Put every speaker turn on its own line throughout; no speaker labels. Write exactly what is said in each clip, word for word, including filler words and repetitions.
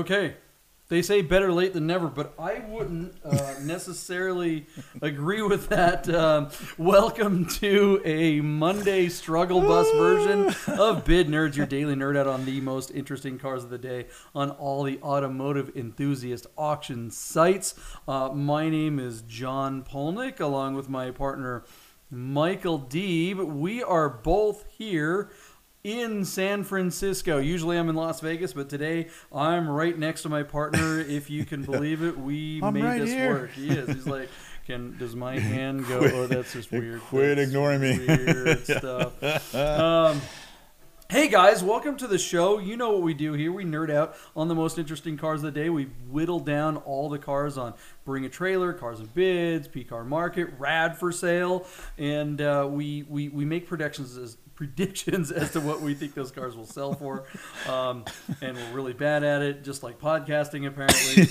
Okay. They say better late than never, but I wouldn't uh, necessarily agree with that. Um, welcome to a Monday struggle bus version of Bid Nerds, your daily nerd out on the most interesting cars of the day on all the automotive enthusiast auction sites. Uh, my name is John Polnick, along with my partner Michael Deeb. We are both here in San Francisco. Usually I'm in Las Vegas, but today I'm right next to my partner. If you can believe it, we
I'm
made
right
this
here.
work. He is. He's like, can does my hand go?
Quit-
Oh, that's just weird.
quit
That's
ignoring me.
Weird stuff. Um, hey guys, welcome to the show. You know what we do here. We nerd out on the most interesting cars of the day. We whittle down all the cars on Bring a Trailer, Cars and Bids, P-Car Market, Rad for Sale, and uh, we, we we make predictions as predictions as to what we think those cars will sell for, um, and we're really bad at it, just like podcasting apparently.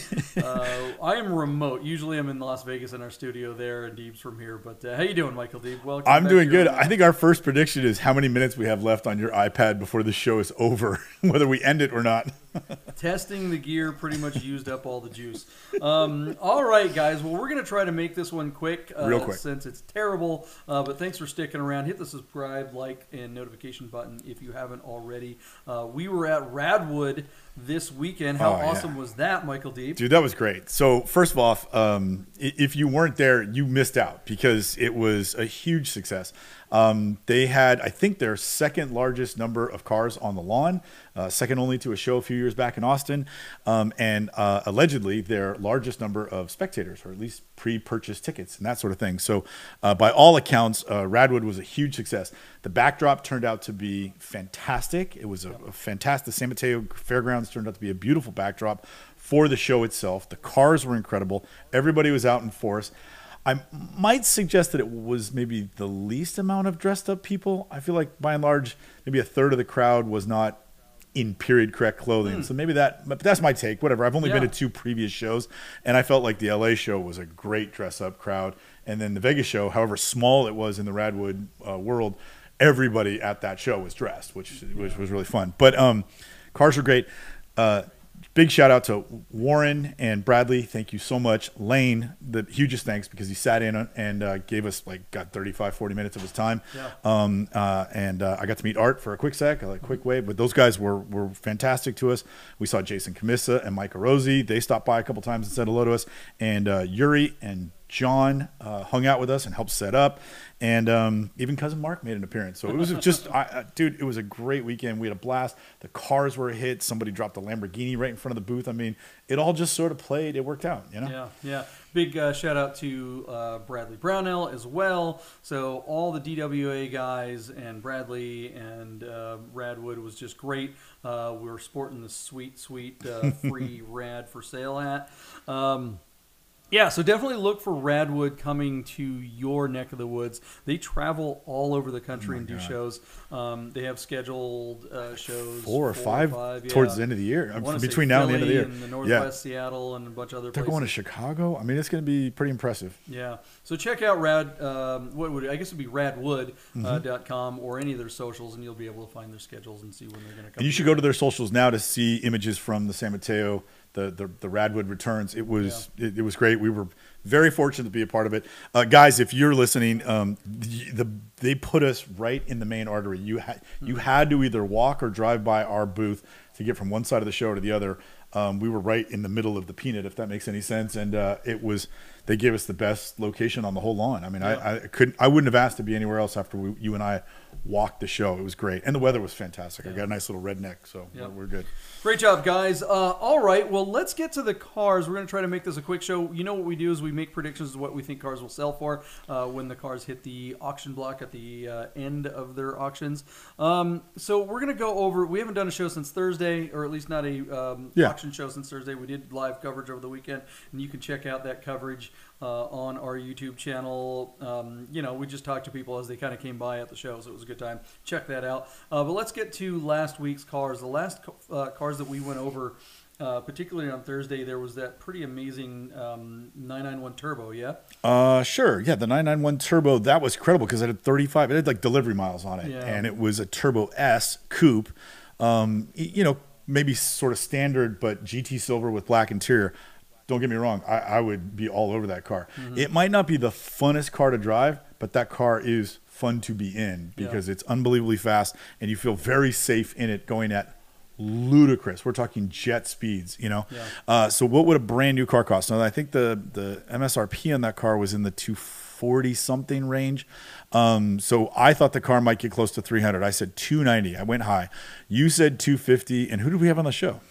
uh, I am remote. Usually I'm in Las Vegas in our studio there, and Deeb's from here. But uh, how you doing, Michael Deeb? Welcome.
I'm
back
doing
here
good.
on the-
I think our first prediction is how many minutes we have left on your iPad before the show is over, whether we end it or not.
Testing the gear pretty much used up all the juice. Um, all right, guys. Well, we're going to try to make this one quick, uh,
Real quick.
since it's terrible. Uh, but thanks for sticking around. Hit the subscribe, like, and notification button if you haven't already. Uh, we were at Radwood this weekend. How
Oh, yeah.
awesome was that, Michael Deeb?
Dude, that was great. So first of all, um, i- if you weren't there, you missed out because it was a huge success. Um, they had, I think, their second largest number of cars on the lawn, uh, second only to a show a few years back in Austin, um, and uh, allegedly their largest number of spectators, or at least pre-purchase tickets and that sort of thing. So uh, by all accounts, uh, Radwood was a huge success. The backdrop turned out to be fantastic. It was a, a fantastic, the San Mateo Fairgrounds turned out to be a beautiful backdrop for the show itself. The cars were incredible. Everybody was out in force. I might suggest that it was maybe the least amount of dressed up people. I feel like by and large, maybe a third of the crowd was not in period correct clothing.
Hmm.
So maybe that, but that's my take, whatever. I've only
Yeah.
been to two previous shows, and I felt like the L A show was a great dress up crowd. And then the Vegas show, however small it was in the Radwood uh, world, everybody at that show was dressed, which, which was really fun. But um, cars were great. Uh, Big shout out to Warren and Bradley. Thank you so much. Lane, the hugest thanks because he sat in and uh, gave us like got thirty-five, forty minutes of his time.
Yeah.
Um, uh, and uh, I got to meet Art for a quick sec, like quick wave. But those guys were were fantastic to us. We saw Jason Camissa and Micah Rosie. They stopped by a couple times and said hello to us. And uh, Yuri and John uh, hung out with us and helped set up. And um, even Cousin Mark made an appearance. So it was just, I, I, dude, it was a great weekend. We had a blast. The cars were a hit. Somebody dropped a Lamborghini right in front of the booth. I mean, it all just sort of played. It worked out, you know?
Yeah, yeah. Big uh, shout out to uh, Bradley Brownell as well. So all the D W A guys and Bradley and uh, Radwood was just great. Uh, we were sporting the sweet, sweet uh, free Rad for Sale hat. Um, Yeah, so definitely look for Radwood coming to your neck of the woods. They travel all over the country
Oh my
and do
God.
shows. Um, they have scheduled uh, shows.
Four or five,
five
towards
yeah.
the end of the year.
I wanna
Between
say
now and the end of the
Philly
year.
and the
Yeah.
Northwest Seattle and a bunch of other
They're
places.
going to Chicago. I mean, it's going to be pretty impressive.
Yeah. So check out Rad. Um, what would it, I guess it'd be radwood dot com
Mm-hmm.
or any of their socials, and you'll be able to find their schedules and see when they're going to come.
And you should go to their socials now to see images from the San Mateo, the the, the Radwood returns. It was it, it was great. We were very fortunate to be a part of it, uh, guys. If you're listening, um, the, the they put us right in the main artery. You had you had to either walk or drive by our booth to get from one side of the show to the other. Um, we were right in the middle of the peanut, if that makes any sense. And uh, it was they gave us the best location on the whole lawn. I mean,
Yeah.
I, I couldn't I wouldn't have asked to be anywhere else after we, you and I walked the show. It was great, and the weather was fantastic. I
Yeah.
got a nice little redneck, so
Yeah.
we're, we're good.
Great job, guys. Uh, all right, well, let's get to the cars. We're going to try to make this a quick show. You know what we do is we make predictions of what we think cars will sell for uh, when the cars hit the auction block at the uh, end of their auctions. Um, so we're going to go over, we haven't done a show since Thursday, or at least not a um,
Yeah.
auction show since Thursday. We did live coverage over the weekend, and you can check out that coverage uh, on our YouTube channel. Um, you know, we just talked to people as they kind of came by at the show, so it was a good time. Check that out. Uh, but let's get to last week's cars. The last uh, cars that we went over, uh, particularly on Thursday, there was that pretty amazing um, nine ninety-one Turbo, yeah?
Uh, sure. Yeah, the nine ninety-one Turbo, that was incredible because it had thirty-five, it had like delivery miles on it.
Yeah.
And it was a Turbo S coupe. Um, y- you know, maybe sort of standard, but G T silver with black interior. Don't get me wrong, I, I would be all over that car. Mm-hmm. It might not be the funnest car to drive, but that car is fun to be in because yeah. it's unbelievably fast and you feel very safe in it going at ludicrous. We're talking jet speeds, you know. Yeah. Uh, so what would a brand new car cost? Now I think the the M S R P on that car was in the two forty something range. Um, so I thought the car might get close to three hundred. I said two ninety. I went high. You said two fifty. And who did we have on the show?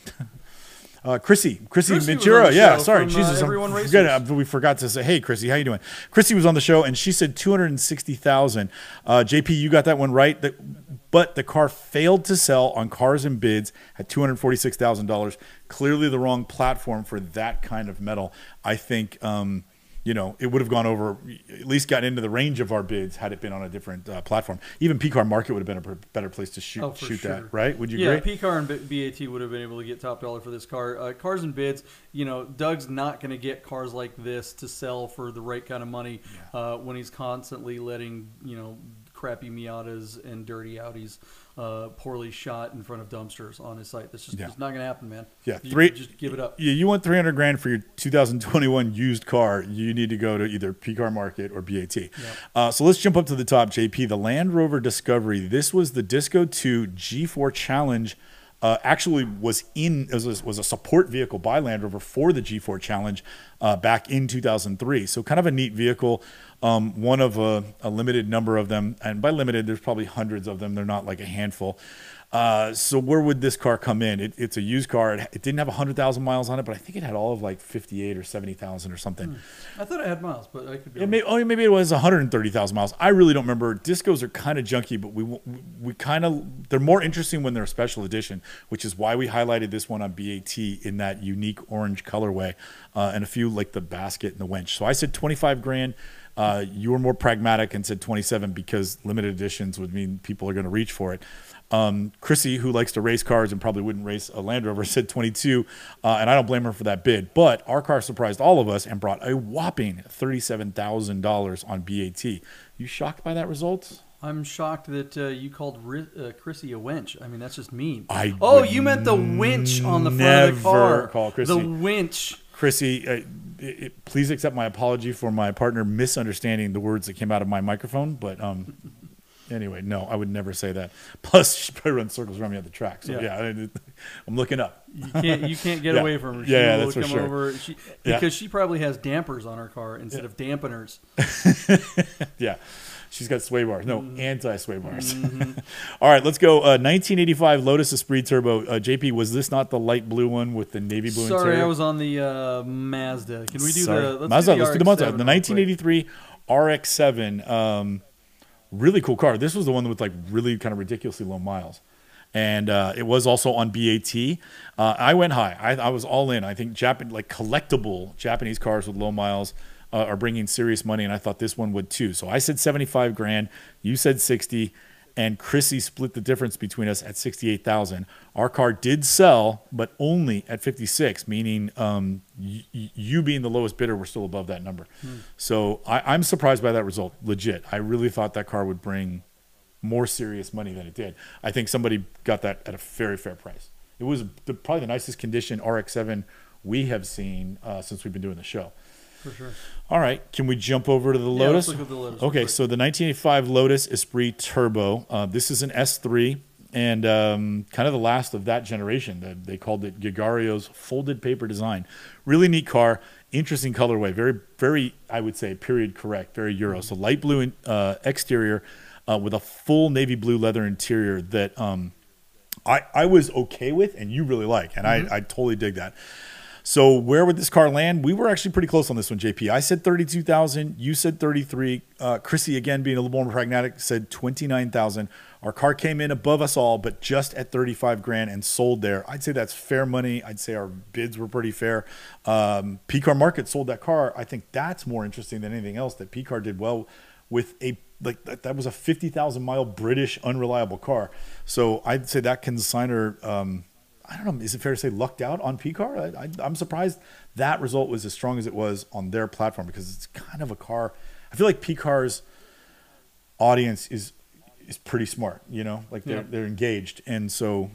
Uh, Chrissy, Chrissy, Chrissy Ventura. Yeah, sorry.
From,
Jesus,
uh, everyone
forget, we forgot to say, hey, Chrissy, how you doing? Chrissy was on the show, and she said two hundred sixty thousand. Uh, J P, you got that one right. The, but the car failed to sell on Cars and Bids at two hundred forty-six thousand dollars. Clearly the wrong platform for that kind of metal. I think, um, you know, it would have gone over, at least gotten into the range of our bids had it been on a different uh, platform. Even P CAR Market would have been a better place to shoot,
oh,
shoot
sure.
that, right? Would you
yeah,
agree?
Yeah, P CAR and B A T would have been able to get top dollar for this car. Uh, Cars and Bids, you know, Doug's not going to get cars like this to sell for the right kind of money yeah. uh, when he's constantly letting, you know, crappy Miatas and dirty Audis uh, poorly shot in front of dumpsters on his site. That's just, yeah. just not going to happen, man.
Yeah,
you,
three.
Just give it up.
Yeah, you want three hundred grand for your two thousand twenty-one used car. You need to go to either P CAR Market or B A T. Yeah. Uh, so let's jump up to the top, J P. The Land Rover Discovery. This was the Disco two G four Challenge. Uh, actually was in was a, was a support vehicle by Land Rover for the G four Challenge uh, back in two thousand three. So kind of a neat vehicle. Um, one of a, a limited number of them, and by limited, there's probably hundreds of them. They're not like a handful. Uh, so where would this car come in? It, it's a used car. It, it didn't have one hundred thousand miles on it, but I think it had all of like fifty-eight or seventy thousand or something.
Hmm. I thought it had miles, but I could be
it may, oh, maybe it was one hundred thirty thousand miles. I really don't remember. Discos are kind of junky, but we we kind of they're more interesting when they're a special edition, which is why we highlighted this one on B A T in that unique orange colorway, uh, and a few like the basket and the winch. So I said twenty-five grand. Uh, you were more pragmatic and said twenty-seven because limited editions would mean people are going to reach for it. Um, Chrissy, who likes to race cars and probably wouldn't race a Land Rover, said twenty-two, uh, and I don't blame her for that bid. But our car surprised all of us and brought a whopping thirty-seven thousand dollars on B A T. You shocked by that result?
I'm shocked that uh, you called uh, Chrissy a winch. I mean, that's just mean.
I
oh, you meant the winch on the front of the car.
Call Chrissy.
The winch.
Chrissy, uh, it, it, please accept my apology for my partner misunderstanding the words that came out of my microphone. But um, anyway, no, I would never say that. Plus, she probably runs circles around me at the track. So, yeah, yeah I'm looking up.
You can't, you can't get
yeah.
away from her. She
yeah, yeah,
will
that's
come
for sure.
Over. She, because yeah. she probably has dampers on her car instead yeah. of dampeners.
yeah. She's got sway bars. No, mm-hmm. anti-sway bars.
Mm-hmm.
All right, let's go. Uh, nineteen eighty-five Lotus Esprit Turbo. Uh, J P, was this not the light blue one with the navy blue
Sorry,
interior?
I was on the uh, Mazda. Can we do
Sorry.
the let's
Mazda?
do the
let's do the Mazda. The nineteen eighty-three R X seven. Um, really cool car. This was the one with like really kind of ridiculously low miles. And uh, it was also on B A T. Uh, I went high. I, I was all in. I think Japan, like collectible Japanese cars with low miles uh, are bringing serious money, and I thought this one would too. So I said seventy-five grand. You said sixty, and Chrissy split the difference between us at sixty-eight thousand. Our car did sell, but only at fifty-six, meaning um, y- you being the lowest bidder, we're still above that number. Hmm. So I, I'm surprised by that result. Legit, I really thought that car would bring more serious money than it did. I think somebody got that at a very fair price. It was the, probably the nicest condition R X seven we have seen uh, since we've been doing the show.
For sure.
All right, can we jump over to the
yeah,
Lotus?
Let's look at the Lotus.
Okay, so the nineteen eighty-five Lotus Esprit Turbo. Uh, this is an S three and um, kind of the last of that generation. The, they called it Gigario's folded paper design. Really neat car, interesting colorway, very, very, I would say, period correct, very Euro. So light blue in, uh, exterior uh, with a full navy blue leather interior that um, I, I was okay with and you really like, and mm-hmm. I, I totally dig that. So where would this car land? We were actually pretty close on this one, J P. I said thirty-two thousand. You said thirty-three. Uh, Chrissy, again, being a little more pragmatic, said twenty-nine thousand. Our car came in above us all, but just at thirty-five grand and sold there. I'd say that's fair money. I'd say our bids were pretty fair. Um, P CAR Market sold that car. I think that's more interesting than anything else, that P CAR did well with a, like that, that was a fifty thousand mile British unreliable car. So I'd say that consignor, um, I don't know, is it fair to say lucked out on P CAR? I, I, I'm surprised that result was as strong as it was on their platform, because it's kind of a car. I feel like P CAR's audience is is pretty smart, you know, like they're, yeah. they're engaged. And so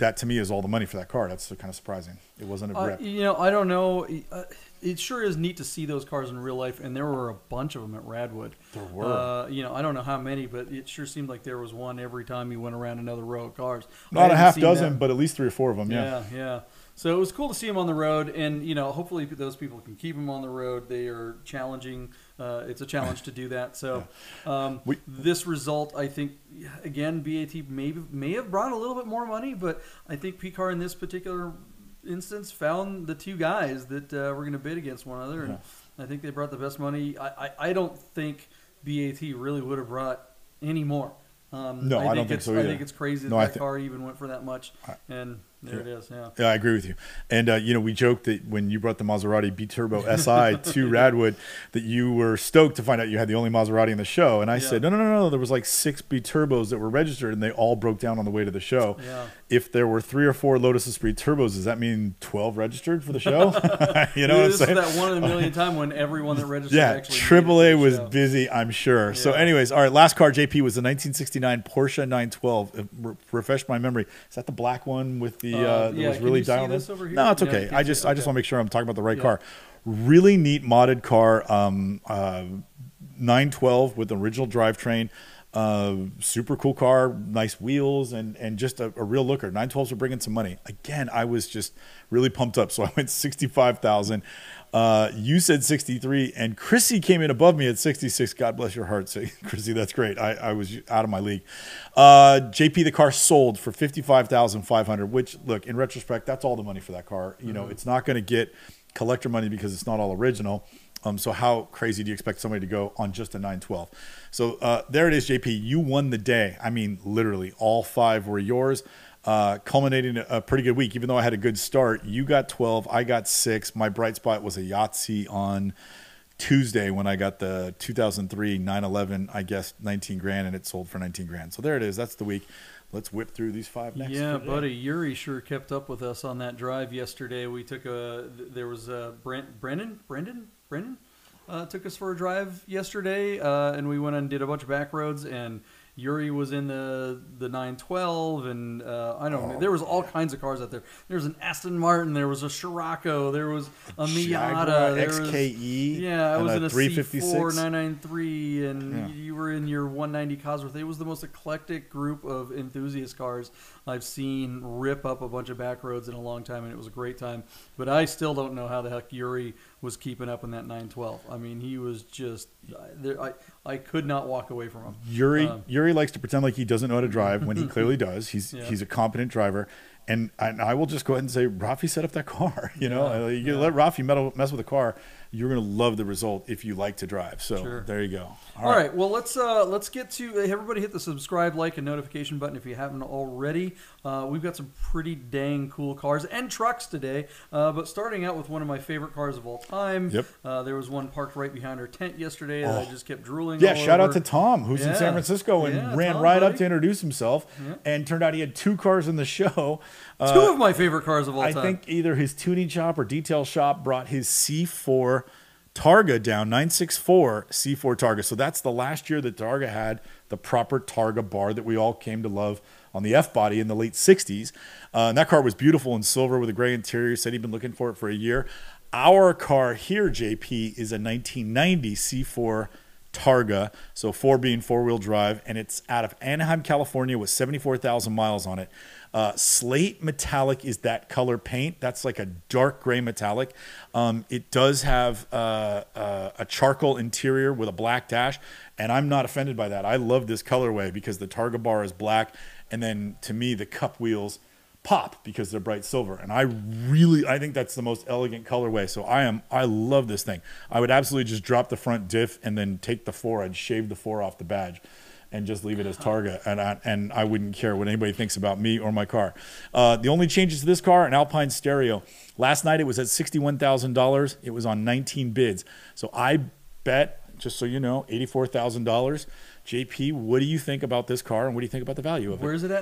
that to me is all the money for that car. That's kind of surprising. It wasn't a
Uh,
rep.
you know, I don't know. Uh, It sure is neat to see those cars in real life, and there were a bunch of them at Radwood.
There were.
Uh, you know, I don't know how many, but it sure seemed like there was one every time you went around another row of cars. I
Not a
hadn't
half
seen
dozen,
that.
but at least three or four of them. Yeah.
Yeah, yeah. So it was cool to see them on the road, and you know, hopefully those people can keep them on the road. They are challenging. Uh, it's a challenge to do that. So um,
We-
this result, I think, again, B A T may may have brought a little bit more money, but I think P C A R in this particular instance found the two guys that uh, were going to bid against one another, and I think they brought the best money. I, I, I don't think B A T really would have brought any more. Um,
No, I don't
think
think
it's,
so
I
either.
think it's crazy that
No, I
that
thi-
car even went for that much, and there it is. Yeah.
Yeah, I agree with you. And, uh, you know, we joked that when you brought the Maserati B-Turbo S I to Radwood that you were stoked to find out you had the only Maserati in the show. And I
Yeah.
said, no, no, no, no. There was like six B-Turbos that were registered, and they all broke down on the way to the show.
Yeah.
If there were three or four Lotus Esprit Turbos, does that mean twelve registered for the show? You know what I'm
this
saying?
is that one in a million time when everyone that registered
Yeah,
actually made it
Triple
to
A
the
was
show.
busy, I'm sure. So,
Yeah.
anyways, all right. Last car, J P, was the nineteen sixty-nine Porsche nine twelve. It re- refreshed my memory. Is that the black one with the uh,
Uh,
that
yeah,
was
can
really
you see
dialed in?
this over here?
No, it's
No,
okay.
you can't
I
see
just
it.
I just
Okay.
want to make sure I'm talking about the right
Yeah.
car. Really neat modded car. Um, uh, nine twelve with the original drivetrain. Uh, super cool car, nice wheels, and and just a, a real looker. nine twelves are bringing some money. Again, I was just really pumped up, so I went sixty-five thousand. Uh, you said sixty-three, and Chrissy came in above me at sixty-six. God bless your heart, say Chrissy. That's great. I, I was out of my league. Uh, J P, the car sold for fifty-five thousand five hundred. Which, look, in retrospect, that's all the money for that car. You know,
Mhm.
it's not going to get collector money because it's not all original. Um, so how crazy do you expect somebody to go on just a nine twelve? So uh, there it is, J P. You won the day. I mean, literally, all five were yours, uh, culminating a, a pretty good week. Even though I had a good start, you got twelve, I got six. My bright spot was a Yahtzee on Tuesday when I got the two thousand three nine eleven, I guess, nineteen grand, and it sold for nineteen grand. So there it is. That's the week. Let's whip through these five next.
Yeah,
for today.
buddy, Yuri sure kept up with us on that drive yesterday. We took a there was a Brent, Brendan Brendan Brendan uh, took us for a drive yesterday, uh, and we went and did a bunch of back roads. And Yuri was in the the nine twelve, and uh, I don't know.
Oh,
There was all kinds of cars out there. There was an Aston Martin. There was a Scirocco. There was a Miata.
Jaguar
There
X
was,
K E.
yeah, I
and
was
a
in a
three
C
fifty-six.
four nine ninety-three, and
Yeah.
you were in your one ninety Cosworth. It was the most eclectic group of enthusiast cars I've seen rip up a bunch of back roads in a long time, and it was a great time. But I still don't know how the heck Yuri was keeping up in that nine twelve. I mean, he was just there. I I could not walk away from him.
Yuri
Um,
Yuri likes to pretend like he doesn't know how to drive when he clearly does. He's
Yeah.
he's a competent driver, and, and I will just go ahead and say, Rafi set up that car. You know,
Yeah,
you
yeah.
let Rafi meddle, mess with the car. You're gonna love the result if you like to drive. So
Sure.
there you go.
All right. Well, let's uh, let's get to everybody. Hit the subscribe, like, and notification button if you haven't already. Uh, we've got some pretty dang cool cars and trucks today. Uh, but starting out with one of my favorite cars of all time.
Yep.
Uh, there was one parked right behind our tent yesterday that I
Oh.
just kept drooling.
Yeah,
all
shout out
over.
to Tom, who's in
Yeah.
San Francisco and
Yeah,
ran
Tom,
right up
buddy.
to introduce himself.
Yeah.
And turned out he had two cars in the show. Uh,
Two of my favorite cars of all
I
time.
think either his tuning shop or detail shop brought his C four Targa down, nine sixty-four C four Targa. So that's the last year that Targa had the proper Targa bar that we all came to love on the F-body in the late sixties. Uh, and that car was beautiful in silver with a gray interior. Said he'd been looking for it for a year. Our car here, J P, is a nineteen ninety C four Targa, so four being four-wheel drive, and it's out of Anaheim, California with seventy-four thousand miles on it. Uh, slate metallic is that color paint. That's like a dark gray metallic. Um, it does have uh, uh, a charcoal interior with a black dash, and I'm not offended by that. I love this colorway because the Targa bar is black, and then to me the cup wheels pop because they're bright silver, and I really I think that's the most elegant colorway. So I am I love this thing. I would absolutely just drop the front diff and then take the four. I'd shave the four off the badge and just leave it as Targa, and I, and I wouldn't care what anybody thinks about me or my car. Uh, the only changes to this car, an Alpine stereo. Last night it was at sixty-one thousand dollars. It was on nineteen bids. So I bet, just so you know, eighty-four thousand dollars. J P, what do you think about this car, and what do you think about the value of it?
Where is it at now?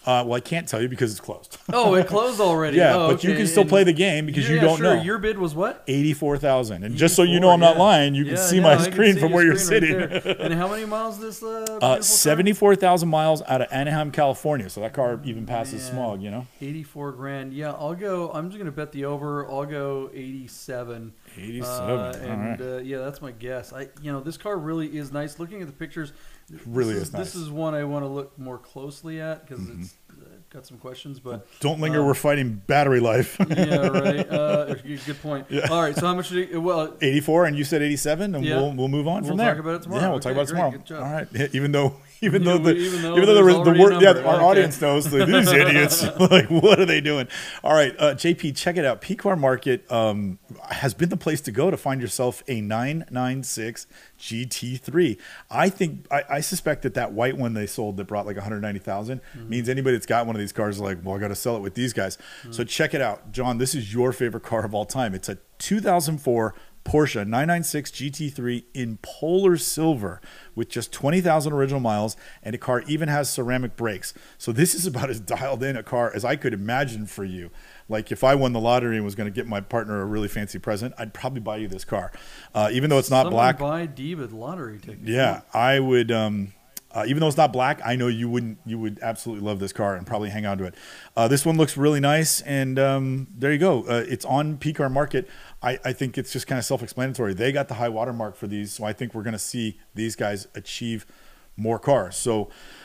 Uh, well, I can't tell you because it's closed.
Oh, it closed already.
Yeah,
oh,
but you
okay.
can still
And
play the game because
yeah,
you don't
sure.
know.
Your bid was what?
eighty-four thousand. And just so you know
eighty-four,
I'm not
yeah.
lying, you can
Yeah,
see
no,
my
I can
screen
see
from
your
where you're
screen
sitting.
right there. And how many miles this? Uh, beautiful
Uh,
car?
seventy-four thousand miles out of Anaheim, California. So that car even passes
Man.
smog, you know?
eighty-four grand. Yeah, I'll go. I'm just gonna bet the over. I'll go eighty-seven.
eighty-seven.
Uh,
All
and
right.
uh, yeah, that's my guess. I, you know, this car really is nice. Looking at the pictures,
Really
this
is nice.
This is one I want to look more closely at because
Mm-hmm.
it's uh, got some questions. But
Don't linger.
um,
We're fighting battery life.
yeah, right. Uh, good point.
Yeah.
All right. So how much? Did it, well,
eighty-four, and you said eighty-seven, and
Yeah.
we'll we'll move on
We'll
from there.
talk about it tomorrow.
Yeah, we'll talk
Okay,
about it
great.
tomorrow.
Good job.
All right. Yeah, even though even
Yeah,
though the
we- even though
even though the,
there's
the
already a
word yeah
number.
our
Okay.
audience knows like, these idiots like what are they doing? All right, uh, J P, check it out. P Car Market um, has been the place to go to find yourself a nine ninety-six G T three. I think I, I suspect that that white one they sold that brought like one hundred ninety thousand
Mm-hmm.
means anybody that's got one of these cars is like, well, I got to sell it with these guys.
Mm-hmm.
So check it out, John. This is your favorite car of all time. It's a two thousand four Porsche nine ninety-six G T three in polar silver with just twenty thousand original miles, and the car even has ceramic brakes. So this is about as dialed in a car as I could imagine for you. Like if I won the lottery and was going to get my partner a really fancy present, I'd probably buy you this car. Uh, even though it's not
someone
black.
buy David lottery tickets.
Yeah, I would. Um, uh, even though it's not black, I know you wouldn't. You would absolutely love this car and probably hang on to it. Uh, this one looks really nice, and um, there you go. Uh, it's on P Car Market. I, I think it's just kind of self-explanatory. They got the high watermark for these, so I think we're going to see these guys achieve more cars. So,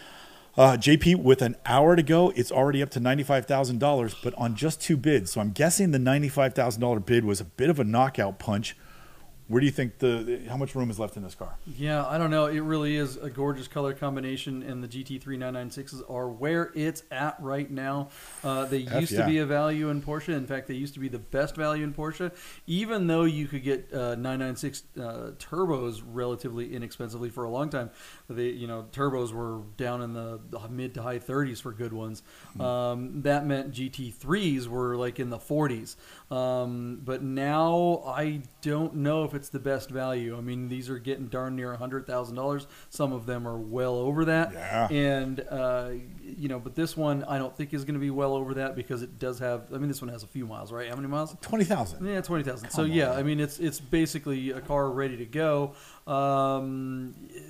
uh, J P, with an hour to go, it's already up to ninety-five thousand dollars, but on just two bids. So I'm guessing the ninety-five thousand dollar bid was a bit of a knockout punch. Where do you think the how much room is left in this car?
Yeah, I don't know. It really is a gorgeous color combination, and the G T three nine ninety-sixes are where it's at right now. Uh, they
F,
used
yeah.
to be a value in Porsche. In fact, they used to be the best value in Porsche, even though you could get uh, nine ninety-six uh, turbos relatively inexpensively for a long time. They, you know, turbos were down in the mid to high thirties for good ones.
Hmm.
Um, that meant G T threes were like in the forties. Um, but now I don't know if it's the best value. I mean, these are getting darn near one hundred thousand dollars. Some of them are well over that.
Yeah.
And, uh, you know, but this one I don't think is going to be well over that because it does have, I mean, this one has a few miles, right? How many miles?
Twenty thousand.
Yeah, twenty thousand. So,
Come
yeah,
on.
I mean, it's it's basically a car ready to go. Um,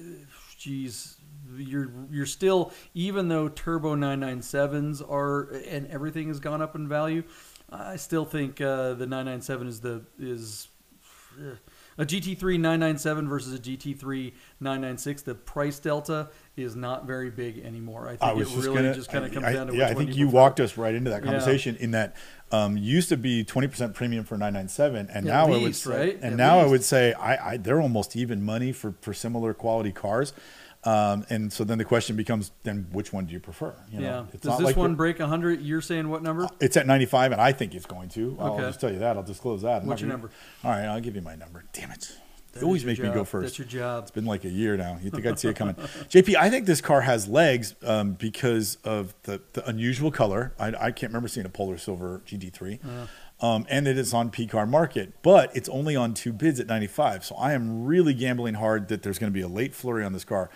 geez. You're you're still, even though turbo nine ninety-sevens are and everything has gone up in value, I still think uh, the nine ninety-seven is the is uh, a G T three nine ninety-seven versus a G T three nine ninety-six. The price delta is not very big anymore. I think
I was
it
just
really
gonna,
just kind of comes
I,
down to
yeah.
which
I
one
think
you
you
prefer.
walked us right into that
Yeah.
conversation in that um, used to be twenty percent premium for nine ninety-seven, and
At
now I would
least,
say,
right?
and
At
now I
least.
would say I, I they're almost even money for for similar quality cars. Um, and so then the question becomes, then which one do you prefer? You know,
Yeah.
it's
Does
not
this
like
one
the-
break one hundred? You're saying what number?
It's at ninety-five, and I think it's going to. I'll
Okay.
just tell you that. I'll disclose that. I'm
What's
not
your
gonna-
number?
All right, I'll give you my number. Damn it.
That
You always
is your
make me go
job.
first.
That's your job.
It's been like a year now. You think I'd see it coming. J P, I think this car has legs um, because of the, the unusual color. I, I can't remember seeing a polar silver G T three.
Uh,
Um, and it is on P Car Market, but it's only on two bids at ninety-five. So I am really gambling hard that there's going to be a late flurry on this car.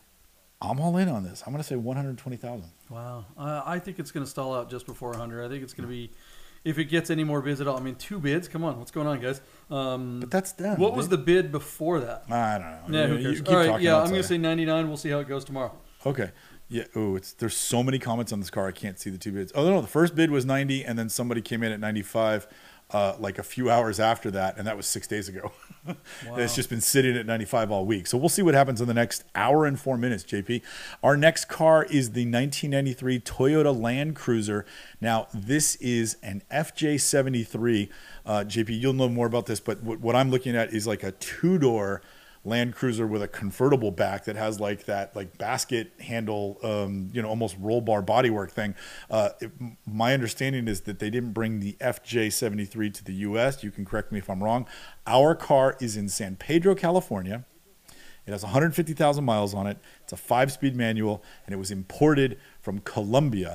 I'm all in on this. I'm going to say one hundred twenty thousand.
Wow. Uh, I think it's going to stall out just before one hundred. I think it's going to be, if it gets any more bids at all. I mean, two bids? Come on. What's going on, guys? Um,
But that's them.
what was the bid before that?
I don't know.
Yeah,
You-
who
you
cares?
keep
All right,
talking,
yeah,
I'll
I'm
tell
going
you.
to say ninety-nine. We'll see how it goes tomorrow.
Okay. Yeah. Oh, it's there's so many comments on this car. I can't see the two bids. Oh no, the first bid was ninety, and then somebody came in at ninety-five, uh, like a few hours after that, and that was six days ago.
Wow.
And it's just been sitting at ninety-five all week. So we'll see what happens in the next hour and four minutes. J P, our next car is the nineteen ninety-three Toyota Land Cruiser. Now this is an F J seventy-three. Uh, J P, you'll know more about this, but what, what I'm looking at is like a two-door Land Cruiser with a convertible back that has like that like basket handle, um, you know, almost roll bar bodywork thing. Uh, it, my understanding is that they didn't bring the F J seventy-three to the U S. You can correct me if I'm wrong. Our car is in San Pedro, California. It has one hundred fifty thousand miles on it. It's a five-speed manual, and it was imported from Colombia.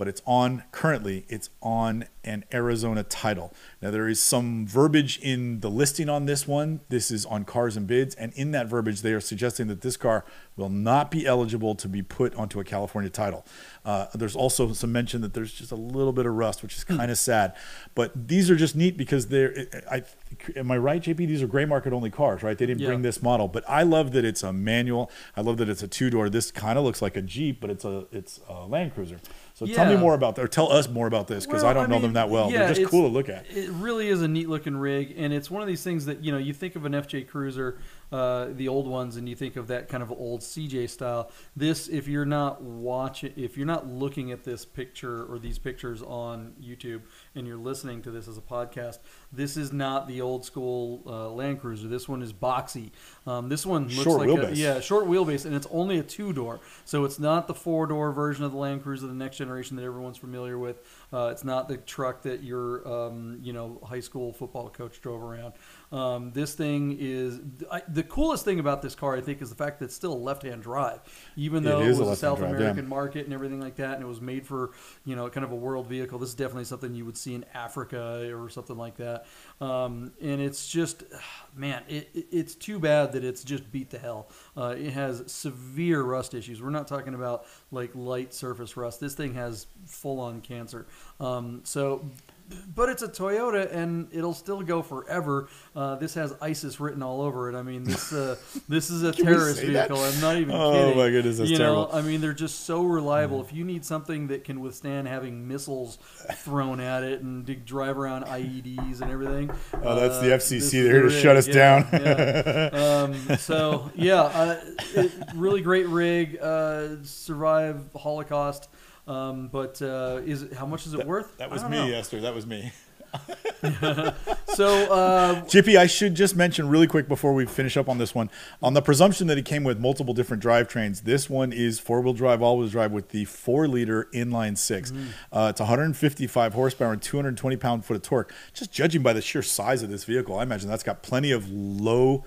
but it's on currently it's on an Arizona title. Now there is some verbiage in the listing on this one. This is on Cars and Bids, and in that verbiage they are suggesting that this car will not be eligible to be put onto a California title. Uh, there's also some mention that there's just a little bit of rust, which is kind of sad. But these are just neat because they're, I, am I right, J P? These are gray market only cars, right? They didn't
Yeah.
bring this model, but I love that it's a manual. I love that it's a two-door. This kind of looks like a Jeep, but it's a it's a Land Cruiser. So tell me
Yeah.
more about that, or tell us more about this, because
Well,
I don't
I
know
mean,
them that well.
yeah,
They're just
it's-
cool to look at.
It really is a neat looking rig, and it's one of these things that, you know, you think of an F J Cruiser, uh, the old ones, and you think of that kind of old C J style. This, if you're not watching, if you're not looking at this picture or these pictures on YouTube, and you're listening to this as a podcast, this is not the old school uh, Land Cruiser. This one is boxy. Um, this one looks
Short
like
wheelbase.
a, yeah, short wheelbase, and it's only a two door, so it's not the four door version of the Land Cruiser, the next generation that everyone's familiar with. Uh, it's not the truck that your um, you know high school football coach drove around. Um, this thing is I, the coolest thing about this car, I think, is the fact that it's still a left-hand drive, even though
It
it,
is
was
a
a South
left-hand drive,
American
yeah.
market and everything like that, and it was made for you know kind of a world vehicle. This is definitely something you would see in Africa or something like that. Um, and it's just, man, it, it, it's too bad that it's just beat to hell. Uh, it has severe rust issues. We're not talking about like light surface rust. This thing has full-on cancer. Um, so, but it's a Toyota, and it'll still go forever. Uh, this has ISIS written all over it. I mean, this uh, this is a
Can we
terrorist
say that?
vehicle. I'm not even
Oh,
kidding.
my goodness, that's
you know,
terrible.
I mean, they're just so reliable. If you need something that can withstand having missiles thrown at it and to drive around I E Ds and everything.
Oh, that's the
uh,
F C
this
C.
is
They're here
the
to
rig.
shut us
Yeah,
down.
yeah. Um, so, yeah, uh, it, really great rig. Uh, survive Holocaust. Um, but uh, is it, how much is it
That,
worth?
that was
I
me,
don't know.
Esther. That was me.
So, uh,
Jippy, I should just mention really quick before we finish up on this one, on the presumption that it came with multiple different drivetrains, this one is four-wheel drive, all-wheel drive with the four-liter inline six.
Mm-hmm.
Uh, it's one hundred fifty-five horsepower and two hundred twenty pound-foot of torque. Just judging by the sheer size of this vehicle, I imagine that's got plenty of low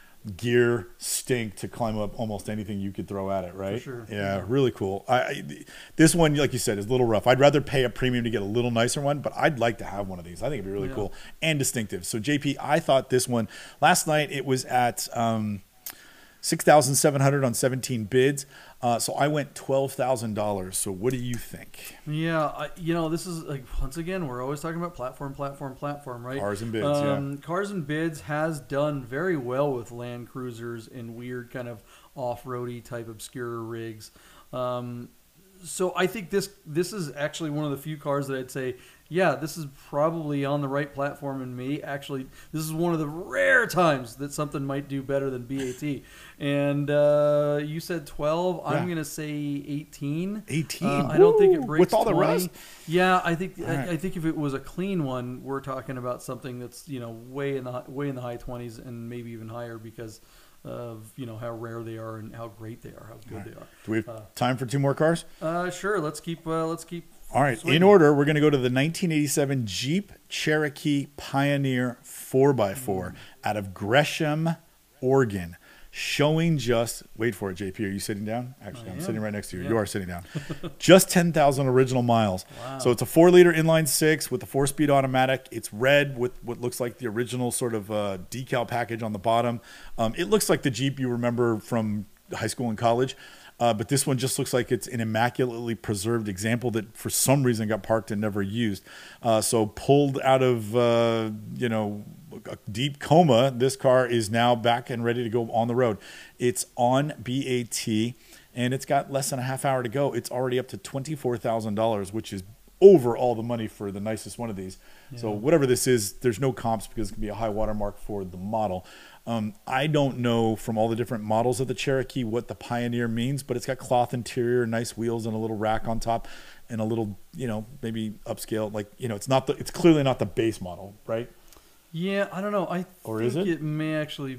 gear stink to climb up almost anything you could throw at it, right?
sure.
Yeah, really cool. I, I this one, like you said, is a little rough. I'd rather pay a premium to get a little nicer one, but I'd like to have one of these. I think it'd be really
Yeah.
cool and distinctive. So J P, I thought this one last night it was at um, six thousand seven hundred on seventeen bids. Uh, so I went twelve thousand dollars. So what do you think?
yeah, I, you know, this is like once again we're always talking about platform, platform, platform, right?
Cars and Bids,
um, Cars and Bids has done very well with Land Cruisers and weird kind of off-roady type obscure rigs. Um, so I think this this is actually one of the few cars that I'd say, yeah, this is probably on the right platform in me. Actually, this is one of the rare times that something might do better than B A T. And uh, you said twelve.
Yeah.
I'm going to say eighteen.
eighteen.
Uh, I don't think it
Woo!
breaks
With all the
twenty.
rust?
Yeah, I think I,
right.
I think if it was a clean one, we're talking about something that's you know way in the way in the high twenties and maybe even higher because of you know how rare they are and how great they are, how good they are.
Do we have
Uh,
time for two more cars?
Uh, sure, let's keep uh, let's keep.
All right,
swinging.
in order, we're going to go to the nineteen eighty-seven Jeep Cherokee Pioneer four by four out of Gresham, Oregon, showing just, wait for it, J P, are you sitting down? Actually,
I
I'm
am.
sitting right next to you.
Yeah.
You are sitting down. Just ten thousand original miles.
Wow.
So it's a four-liter inline six with a four-speed automatic. It's red with what looks like the original sort of uh, decal package on the bottom. Um, it looks like the Jeep you remember from high school and college. Uh, but this one just looks like it's an immaculately preserved example that for some reason got parked and never used. Uh, so pulled out of, uh, you know, a deep coma, this car is now back and ready to go on the road. It's on B A T, and it's got less than a half hour to go. It's already up to twenty-four thousand dollars, which is over all the money for the nicest one of these. Yeah. So whatever this is, there's no comps because it can be a high watermark for the model. Um, I don't know from all the different models of the Cherokee what the Pioneer means, but it's got cloth interior, nice wheels, and a little rack on top, and a little, you know, maybe upscale. Like, you know, it's not the, it's clearly not the base model, right?
Yeah, I don't know. I
Or
think
is it?
it may actually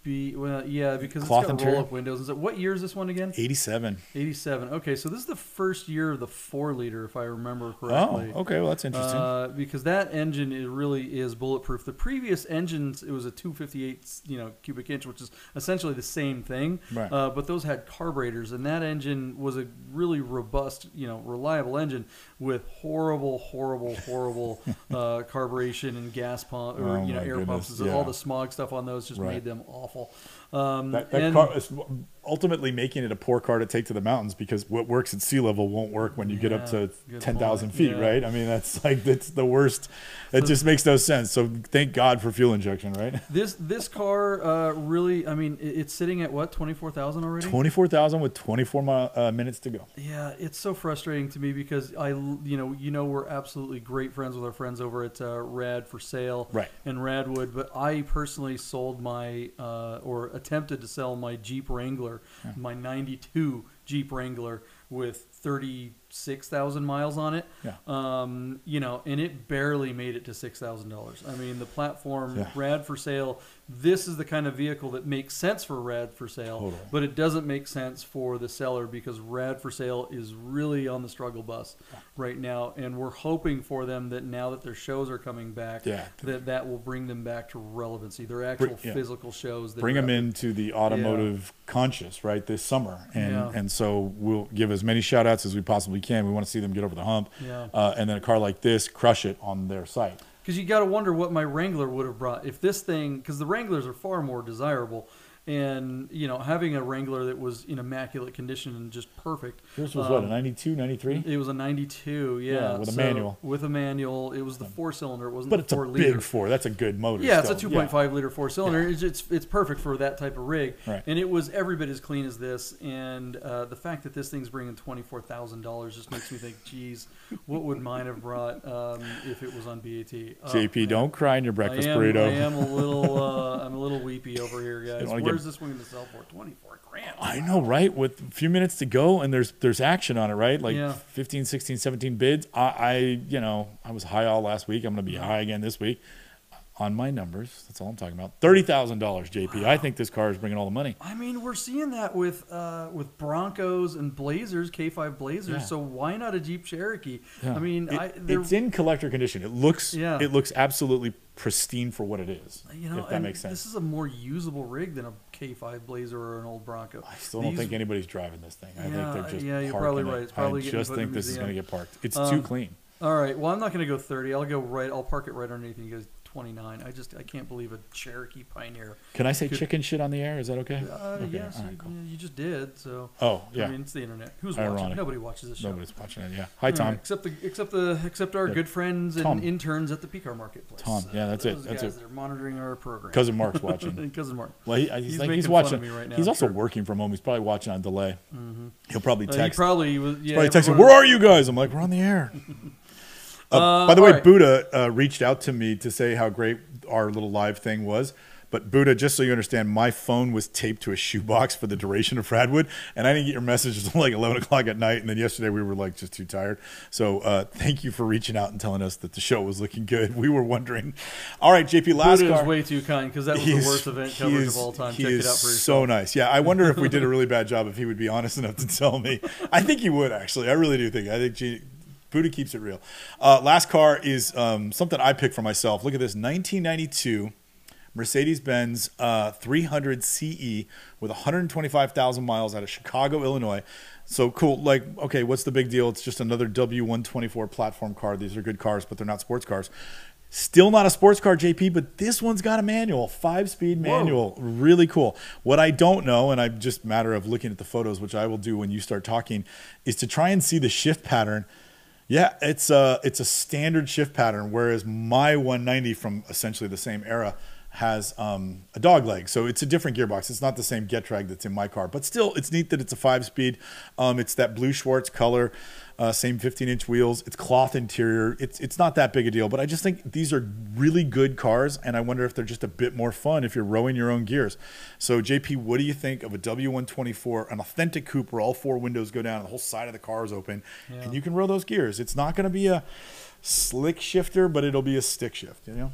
be well, yeah, because
Cloth
it's got
interior?
roll-up windows. Is it, what year is this one again?
eighty-seven.
eighty-seven. Okay, so this is the first year of the four liter, if I remember
Oh,
correctly.
okay. Well, that's interesting.
Uh, because that engine is really is bulletproof. The previous engines, it was a two fifty-eight, you know, cubic inch, which is essentially the same thing.
Right.
Uh, but those had carburetors, and that engine was a really robust, you know, reliable engine with horrible, horrible, horrible uh, carburation and gas pump, or
Oh,
you know,
my
air
goodness,
pumps.
yeah.
All the smog stuff on those just
Right.
made them awful. Um,
That, that
and-
car is ultimately making it a poor car to take to the mountains, because what works at sea level won't work when you get up
Yeah,
to
good
ten thousand
point.
feet,
Yeah.
right? I mean, that's like, that's the worst. It
So-
just makes no sense. So thank God for fuel injection, right?
This this car uh, really, I mean, it, it's sitting at what, twenty-four thousand already?
twenty-four thousand with twenty-four mi- uh, minutes to go.
Yeah, it's so frustrating to me because I, you know, you know, we're absolutely great friends with our friends over at uh, Rad for Sale,
Right.
and Radwood. But I personally sold my, uh, or attempted to sell my Jeep Wrangler,
Yeah.
my ninety-two Jeep Wrangler with thirty-six thousand miles on it.
Yeah.
Um, you know, and it barely made it to six thousand dollars. I mean, the platform
Yeah.
Rad for Sale. This is the kind of vehicle that makes sense for Rad for Sale,
Totally.
but it doesn't make sense for the seller because Rad for Sale is really on the struggle bus right now, and we're hoping for them that now that their shows are coming back,
Yeah.
that that will bring them back to relevancy. Their actual
Bring- yeah.
physical shows. That
Bring
are
them
out
into the automotive conscious, right, this summer. And
Yeah.
and so we'll give as many shout outs as we possibly can. We want to see them get over the hump.
Yeah.
Uh, and then a car like this, crush it on their site.
Because you got to wonder what my Wrangler would have brought if this thing, because the Wranglers are far more desirable, and you know, having a Wrangler that was in immaculate condition and just perfect.
Yours was
um,
what, a ninety-two, ninety-three?
It was a ninety-two, yeah,
Yeah, with a
So,
manual.
With a manual, it was the four cylinder. It wasn't
But
the
it's a
four liter.
big four. That's a good motor.
Yeah, it's a
still.
two point five liter four cylinder. It's, it's it's perfect for that type of rig,
Right.
and it was every bit as clean as this. And uh, the fact that this thing's bringing twenty four thousand dollars just makes me think, geez, what would mine have brought um, if it was on B A T? Oh,
J P,
man.
don't cry in your breakfast
I am,
burrito.
I am a little uh, I'm a little weepy over here, guys.
wanna
Where's
get-
this one going to sell for? twenty-four grand.
I know, right? With a few minutes to go, and there's there's action on it, right? Like
Yeah.
fifteen, sixteen, seventeen bids. I, I, you know, I was high all last week. I'm going to be high again this week on my numbers. That's all I'm talking about. thirty thousand dollars, J P. I think this car is bringing all the money.
I mean, we're seeing that with uh, with Broncos and Blazers, K five Blazers.
Yeah.
So why not a Jeep Cherokee?
Yeah.
I mean,
It-
I, they're-
it's in collector condition. It looks,
Yeah.
it looks absolutely pristine for what it is.
you know,
if that
and
makes sense.
This is a more usable rig than a K five Blazer or an old Bronco.
I still don't
These-
think anybody's driving this thing. I
Yeah,
think they're just
yeah, you're
parking
probably
it.
right. It's probably
I
getting
just
put in
think
a
this is going to
museum.
get parked. It's
Um,
too clean.
All right. Well, I'm not going to go thirty. I'll go right. I'll park it right underneath you guys. twenty-nine. I just I can't believe a Cherokee Pioneer.
Can I say
could-
chicken shit on the air? Is that okay?
Uh,
Okay,
yes,
all right,
you,
cool.
you just did. So
Oh, yeah.
I mean, it's the internet. Who's watching?
Ironic.
Nobody watches this show.
Nobody's watching it. Yeah. Hi,
All
Tom.
right, except the except the except our
Yeah.
good friends and
Tom.
interns at the P C A R Marketplace.
Tom, yeah, that's it,
Those
that's
guys
it.
that are monitoring our program.
Cousin Mark's watching.
Cousin Mark.
Well, he, he's,
He's
like,
making
he's
fun
watching.
of me right now,
he's
I'm
also
sure.
working from home. He's probably watching on delay.
Mm-hmm.
He'll probably
Uh, he
text.
probably was. Yeah,
probably texting.
everyone-
Where are you guys? I'm like, we're on the air. Uh,
Uh,
by the way,
all right.
Buddha uh, reached out to me to say how great our little live thing was. But Buddha, just so you understand, my phone was taped to a shoebox for the duration of Radwood, and I didn't get your messages until like eleven o'clock at night. And then yesterday we were like just too tired. So uh, thank you for reaching out and telling us that the show was looking good. We were wondering. All right, J P, last
Buddha
car.
is way too kind because that was
He's-
the worst event
he
coverage
is-
of all time.
He
Check
is
it out for yourself.
so nice. Yeah, I wonder if we did a really bad job if he would be honest enough to tell me. I think he would actually. I really do think. I think G- Buddha keeps it real. Uh, last car is um, something I picked for myself. Look at this, nineteen ninety-two Mercedes-Benz uh, three hundred C E with one hundred twenty-five thousand miles out of Chicago, Illinois. So cool. Like, okay, what's the big deal? It's just another W one twenty-four platform car. These are good cars, but they're not sports cars. Still not a sports car, J P, but this one's got a manual, five-speed manual. Whoa. Really cool. What I don't know, and I'm just a matter of looking at the photos, which I will do when you start talking, is to try and see the shift pattern. Yeah, it's a, it's a standard shift pattern, whereas my one ninety from essentially the same era has um, a dog leg. So it's a different gearbox. It's not the same Getrag that's in my car. But still, it's neat that it's a five-speed. Um, it's that blue Schwartz color, uh, same fifteen-inch wheels. It's cloth interior. It's it's not that big a deal. But I just think these are really good cars, and I wonder if they're just a bit more fun if you're rowing your own gears. So, J P, what do you think of a W one twenty-four, an authentic coupe where all four windows go down and the whole side of the car is open,
Yeah.
and you can row those gears? It's not going to be a slick shifter, but it'll be a stick shift, you know?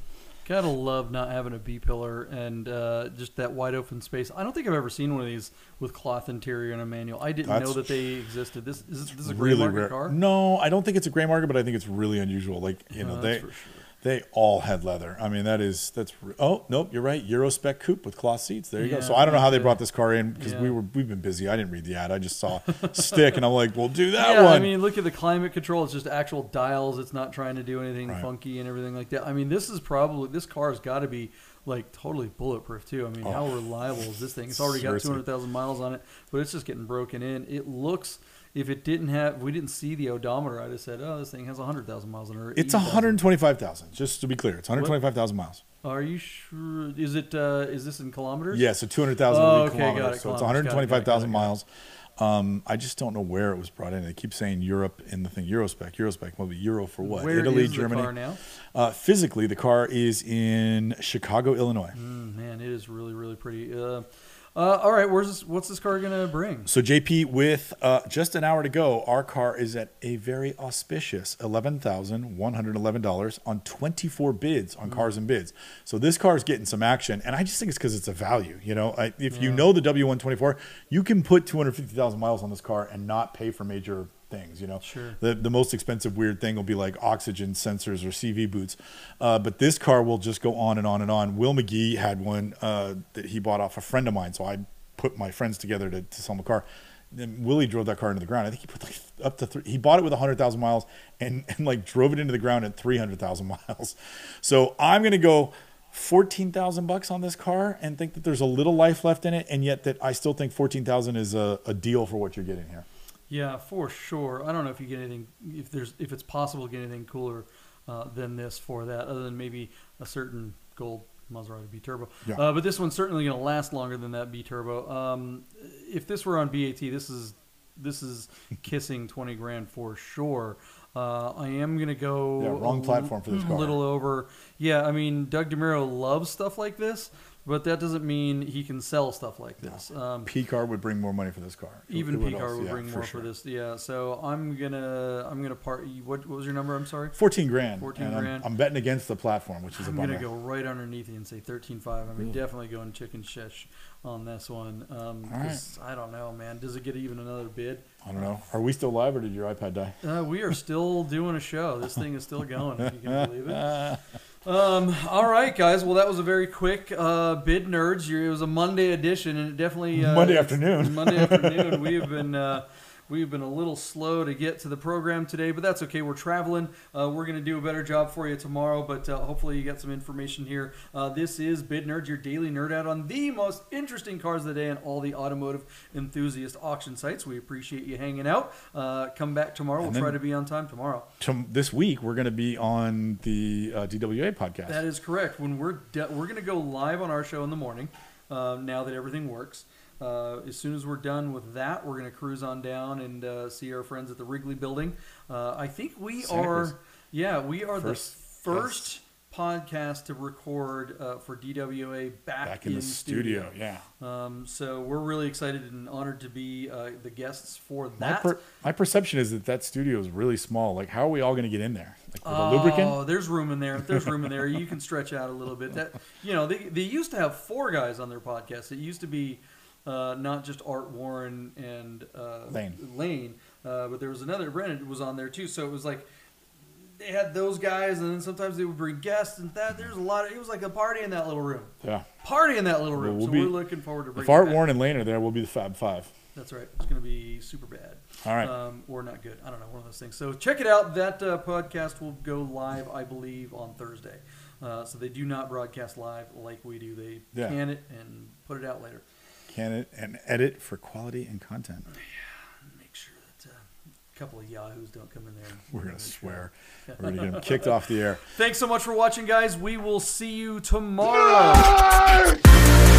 Gotta love not having a B pillar and uh, just that wide open space. I don't think I've ever seen one of these with cloth interior and a manual. I didn't
That's
know that they existed. This is this is a gray
really
market
rare.
car.
No, I don't think it's a gray market, but I think it's really unusual. Like you know,
Oh,
they
that's for sure.
they all had leather. I mean, that is that's. Oh nope, you're right. Euro spec coupe with cloth seats. There you
Yeah,
go. So I don't know how they
okay.
brought this car in because
Yeah.
we were we've been busy. I didn't read the ad. I just saw stick and I'm like, well, do that
Yeah,
one.
I mean, look at the climate control. It's just actual dials. It's not trying to do anything
Right.
funky and everything like that. I mean, this is probably this car has got to be like totally bulletproof too. I mean, how
Oh.
reliable is this thing? It's already got
Seriously.
two hundred thousand miles on it, but it's just getting broken in. It looks. If it didn't have, if we didn't see the odometer, I'd have said, "Oh, this thing has one hundred thousand miles on it." or
It's
eighty thousand.
one hundred twenty-five thousand. Just to be clear, it's one hundred twenty-five thousand miles.
Are you sure? Is it? Uh, is this in kilometers?
Yeah, so two hundred thousand
Oh,
would be
okay, got it,
kilometers. So it's
kilometers.
one hundred twenty-five thousand
Got it, got it,
miles. Um, I just don't know where it was brought in. They keep saying Europe in the thing. Eurospec, Eurospec. Well, Euro for what?
Where
Italy,
is the
Germany.
car now?
Uh, physically, the car is in Chicago, Illinois.
Mm, man, it is really, really pretty. Uh, uh, all right, where's this? What's this car gonna bring?
So J P, with uh, just an hour to go, our car is at a very auspicious eleven thousand one hundred eleven dollars on twenty-four bids on Cars and Bids. So this car is getting some action, and I just think it's because it's a value. You know, I, if you
Yeah.
know the W one twenty-four, you can put two hundred fifty thousand miles on this car and not pay for major things. You know,
Sure.
the the most expensive weird thing will be like oxygen sensors or C V boots, uh, but this car will just go on and on and on. Will McGee had one uh, that he bought off a friend of mine, so I put my friends together to, to sell him a car. Then Willie drove that car into the ground. I think he put like up to three, he bought it with one hundred thousand miles and, and like drove it into the ground at three hundred thousand miles. So I'm going to go fourteen thousand bucks on this car and think that there's a little life left in it. And yet that I still think fourteen thousand is a, a deal for what you're getting here.
Yeah, for sure. I don't know if you get anything, if there's, if it's possible to get anything cooler uh, than this for that, other than maybe a certain gold Maserati B Turbo.
Yeah.
Uh, but this one's certainly going to last longer than that B Turbo. Um, if this were on B A T, this is this is kissing twenty grand for sure. Uh, I am going to go
Yeah, wrong
a
platform for this car.
little over. Yeah, I mean, Doug DeMuro loves stuff like this, but that doesn't mean he can sell stuff like this. Um,
P car would bring more money for this car. It-
even
it would
P car
also-
would
yeah,
bring more
sure.
for this. Yeah, so I'm gonna I'm gonna part. What, what was your number? I'm sorry.
fourteen grand.
fourteen
and I'm-
grand.
I'm, betting against the platform, which is
I'm
a bummer.
gonna go right underneath you and say thirteen five. I mean, definitely going chicken shish on this one. Um,
All right.
'cause I don't know, man. Does it get even another bid?
I don't know. Are we still live or did your iPad die?
Uh, we are still doing a show. This thing is still going. If you can believe it. Um, all right, guys. Well, that was a very quick uh, bid nerds. It was a Monday edition, and it definitely uh,
Monday afternoon.
Monday afternoon. We have been uh, we've been a little slow to get to the program today, but that's okay. We're traveling. Uh, we're going to do a better job for you tomorrow, but uh, hopefully you got some information here. Uh, this is Bid Nerds, your daily nerd out on the most interesting cars of the day and all the automotive enthusiast auction sites. We appreciate you hanging out. Uh, come back tomorrow. We'll
And then-
try to be on time tomorrow.
Tom- This week, we're going to be on the uh, D W A podcast.
That is correct. When we're de- we're going to go live on our show in the morning. Uh, now that everything works, uh, as soon as we're done with that, we're going to cruise on down and uh, see our friends at the Wrigley Building. Uh, I think we
Santa
are,
Cruz.
yeah, we are
First-
the first podcast to record uh, for D W A back,
Back in the studio, yeah.
Um, so we're really excited and honored to be uh, the guests for
My,
that.
per- my perception is that that studio is really small. Like, how are we all going to get in there? Like, with
Oh,
a lubricant?
there's room in there. There's room in there. You can stretch out a little bit. That you know, they they used to have four guys on their podcast. It used to be uh, not just Art Warren and uh,
Lane.
Lane, uh, but there was another. Brennan was on there too. So it was like they had those guys, and then sometimes they would bring guests, and that there's a lot of. It was like a party in that little room.
Yeah.
Party in that little room.
Well, we'll
so
be-
we're looking forward to bringing
If Art
it back.
Warren and Lane are there, we'll be the Fab Five.
That's right. It's going to be super bad.
All right.
Um, or not good. I don't know. One of those things. So check it out. That uh, podcast will go live, I believe, on Thursday. Uh, so they do not broadcast live like we do. They
Yeah.
can it and put it out later.
Can it and edit for quality and content.
Make sure that uh, a couple of yahoos don't come in there.
We're going to swear. We're going to get them kicked off the air.
Thanks so much for watching, guys. We will see you tomorrow.